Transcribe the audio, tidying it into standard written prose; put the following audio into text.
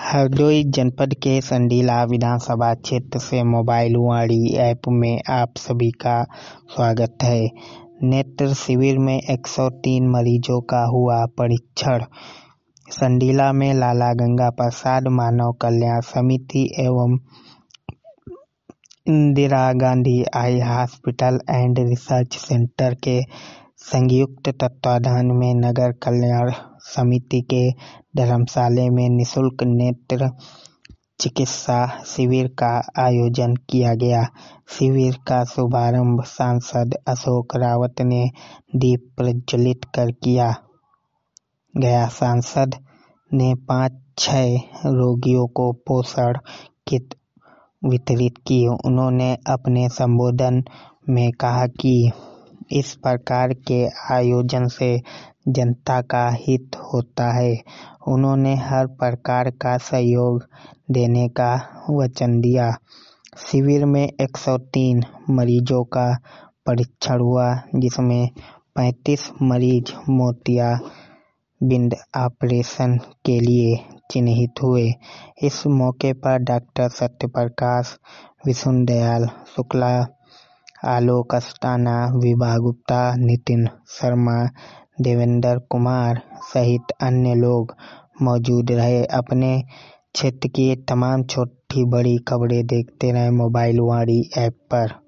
हरदोई जनपद के संडीला विधानसभा क्षेत्र से मोबाइल वाणी ऐप में आप सभी का स्वागत है। नेत्र शिविर में 103 मरीजों का हुआ परीक्षण। संडीला में लाला गंगा प्रसाद मानव कल्याण समिति एवं Indira Gandhi eye hospital and research centre के संयुक्त तत्वाधान में नगर कल्याण समिति के धर्मशाला में निःशुल्क नेत्र चिकित्सा शिविर का आयोजन किया गया। शिविर का शुभारंभ सांसद अशोक रावत ने दीप प्रज्वलित कर किया गया। सांसद ने 5-6 रोगियों को पोषण किट वितरित की। उन्होंने अपने संबोधन में कहा कि इस प्रकार के आयोजन से जनता का हित होता है। उन्होंने हर प्रकार का सहयोग देने का वचन दिया। शिविर में 103 मरीजों का परीक्षण हुआ, जिसमें 35 मरीज मोतियाबिंद ऑपरेशन के लिए चिन्हित हुए। इस मौके पर डॉक्टर सत्यप्रकाश, विष्णुदयाल शुक्ला, आलोक अस्थाना, विभा गुप्ता, नितिन शर्मा, देवेंद्र कुमार सहित अन्य लोग मौजूद रहे। अपने क्षेत्र की तमाम छोटी बड़ी खबरें देखते रहें मोबाइल वाणी ऐप पर।